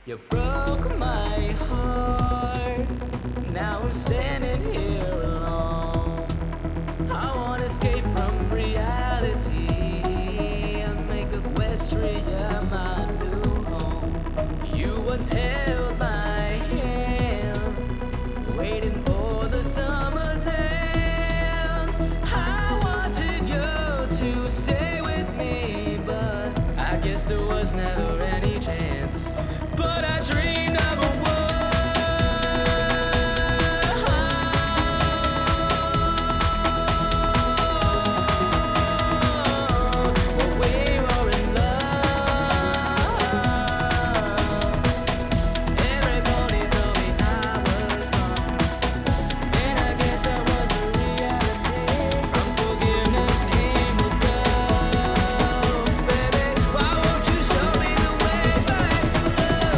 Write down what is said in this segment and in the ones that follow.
You broke my heart. Now I'm standing here alone. I wanna escape from reality and make Equestria my new home. You once held my hand, waiting for the summer dance. I wanted you to stay with me, but I guess there was never any chance. But I dreamed of a world where we were in love. Everybody told me I was wrong, and I guess that was the reality. From forgiveness came with love, baby. Why won't you show me the way back to love?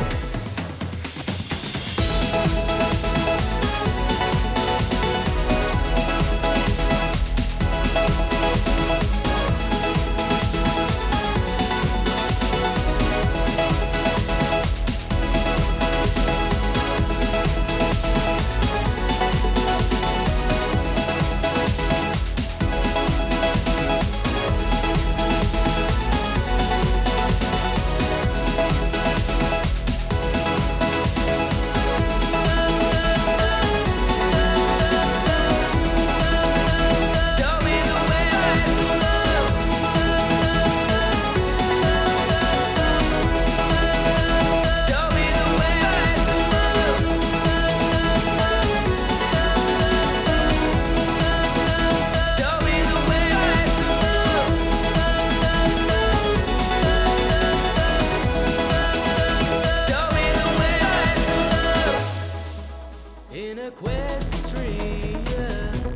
Show me the way back to love. Show me the way back to love. Show me the way back to love. Show me the way back to love. In Equestria,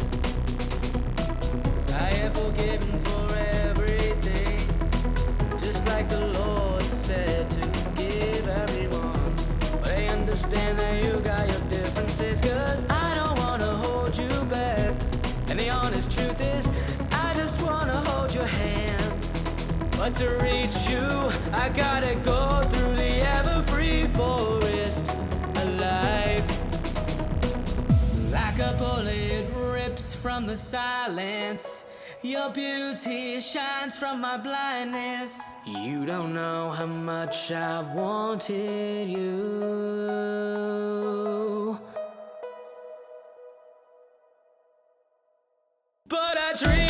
I am forgiven for everything, just like the Lord said to forgive everyone. But I understand that you got your differences, 'cause I don't wanna hold you back. And the honest truth is, I just wanna hold your hand. But to reach you, I gotta go through the ever-free forest alive. Like a bullet rips from the silence. Your beauty shines from my blindness. You don't know how much I've wanted you. But I dream.